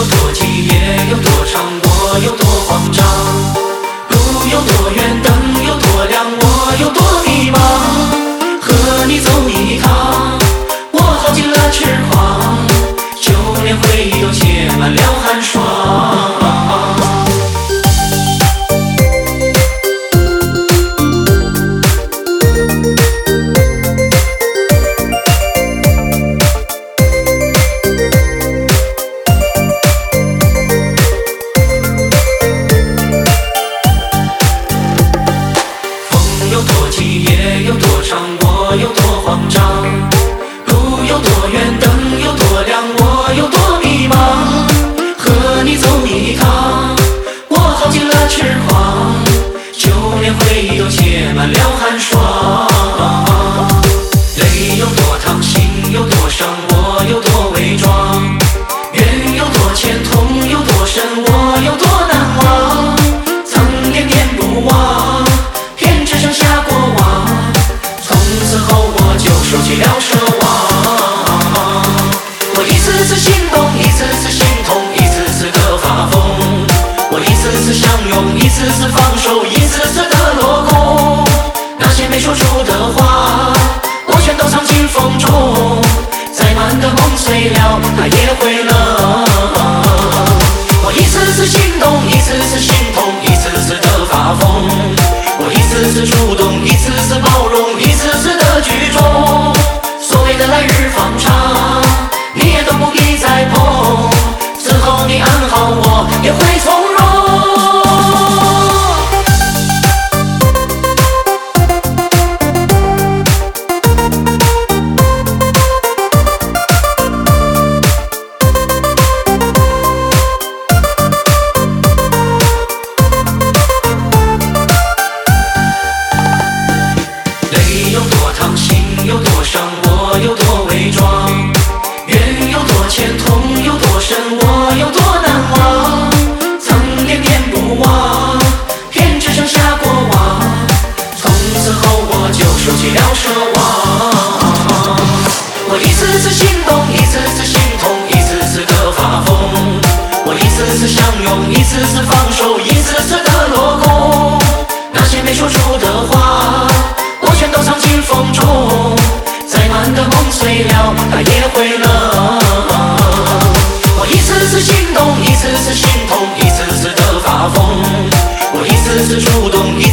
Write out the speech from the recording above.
有多急，夜有多长，我有多慌张。路有多远，灯有多亮，我有多迷茫。和你走一趟，我耗尽了痴狂，就连回忆都写满了寒霜。夜有多长，我有多慌张。路有多远，灯有多亮，我有多迷茫。和你走一趟，我耗尽了痴狂，就连回忆都写满了寒霜。泪有多烫，心有多伤，我有多伪装。缘有多浅，痛有多深，我有多难忘。曾念念不忘，偏只剩下过往。从此后我就收起了奢望。我一次次心动，一次次心痛，一次次的发疯。我一次次相拥，一次次放手，一次次的落空。那些没说出的话，我全都藏进风中。再满的梦碎了，它也会冷。我一次次心动，一次次心痛，一次次的发疯。我一次次触动，一次次包容，一次次的举重。所谓的来日方长，你也都不必再碰。此后你安好，我也会从容。有多伤，我有多伪装。缘有多浅，痛有多深，我有多难忘。曾念念不忘，偏只剩下过往。从此后我就收起了奢望。我一次次心动，一次次心痛，一次次的发疯。我一次次相拥，一次次放手，一次次的落空。那些没说出的话，我全都藏进风中。再满的梦碎了，它也会冷。我一次次心动，一次次心痛，一次次的发疯。我一次次触动，